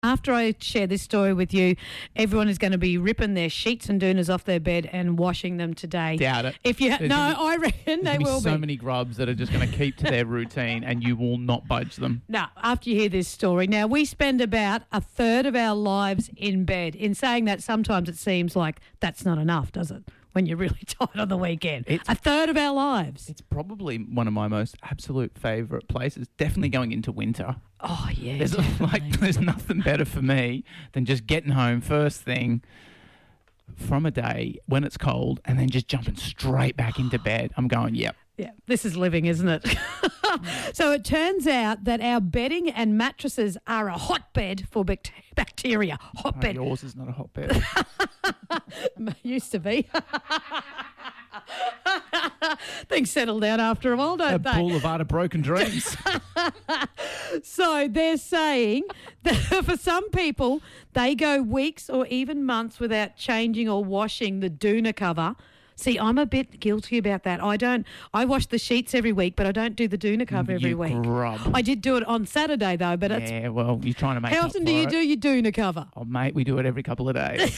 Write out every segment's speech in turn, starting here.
After I share this story with you, everyone is going to be ripping their sheets and doonas off their bed and washing them today. Doubt it. I reckon they will be. So many grubs that are just going to keep to their routine and you will not budge them. No, after you hear this story. Now, we spend about a third of our lives in bed. In saying that, sometimes it seems like that's not enough, does it? When you're really tired on the weekend. A third of our lives. It's probably one of my most absolute favourite places, definitely going into winter. Oh, yeah, There's nothing better for me than just getting home first thing from a day when it's cold and then just jumping straight back into bed. I'm going, yep. Yeah, this is living, isn't it? So it turns out that our bedding and mattresses are a hotbed for bacteria. Hotbed. Yours is not a hotbed. Used to be. Things settle down after a while, don't they? A boulevard of broken dreams. So they're saying that for some people, they go weeks or even months without changing or washing the doona cover. See, I'm a bit guilty about that. I wash the sheets every week, but I don't do the doona cover every week. Grub. I did do it on Saturday, though. But yeah, well, you're trying to make How often do you do your doona cover? Oh, mate, we do it every couple of days.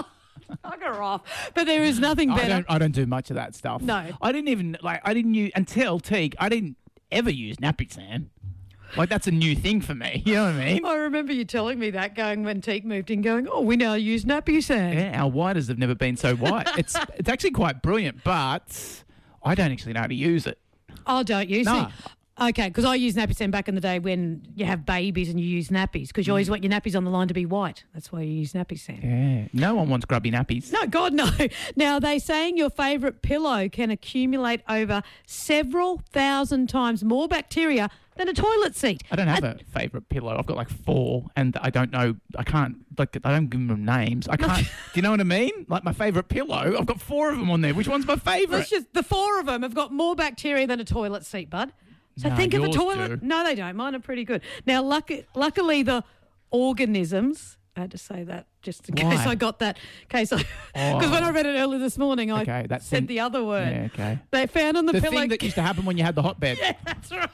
Bugger off. But there is nothing better. I don't do much of that stuff. No. I didn't use, until Teague, I didn't ever use nappy sand. Like, that's a new thing for me. You know what I mean? I remember you telling me that when Teague moved in, going, oh, we now use nappy sand. Yeah, our whiters have never been so white. It's actually quite brilliant, but I don't actually know how to use it. Oh, don't you? No. Okay, because I used nappy sand back in the day when you have babies and you use nappies, because you always want your nappies on the line to be white. That's why you use nappy sand. Yeah, no one wants grubby nappies. No, God, no. Now, they're saying your favourite pillow can accumulate over several thousand times more bacteria than a toilet seat. I don't have a favourite pillow. I've got like 4, and I don't know. I don't give them names. I can't. Do you know what I mean? Like my favourite pillow, I've got 4 of them on there. Which one's my favourite? The 4 of them have got more bacteria than a toilet seat, bud. So no, think of a yours toilet. do. No, they don't. Mine are pretty good. Now, luckily, the organisms. I had to say that just in case I got that. Because when I read it earlier this morning, I said the other word. Yeah, okay. They found on the pillow. The thing that used to happen when you had the hotbed. Yeah, that's right.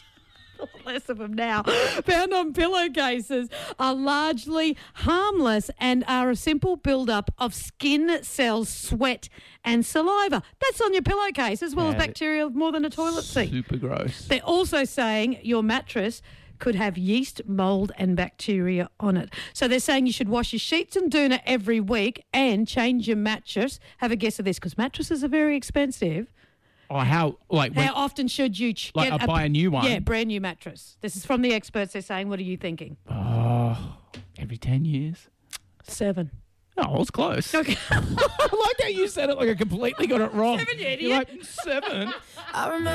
A lot less of them now. Found on pillowcases are largely harmless and are a simple build-up of skin cells, sweat and saliva. That's on your pillowcase as well as bacteria more than a toilet seat. Super gross. They're also saying your mattress could have yeast, mould and bacteria on it. So they're saying you should wash your sheets and doona every week and change your mattress. Have a guess of this, because mattresses are very expensive. Oh, how often should you buy a new one? Yeah, brand new mattress. This is from the experts. They're saying, what are you thinking? Oh, every 10 years. 7. Oh, it's close. Okay. I like how you said it like I completely got it wrong. 7, you idiot. You're like, 7? I remember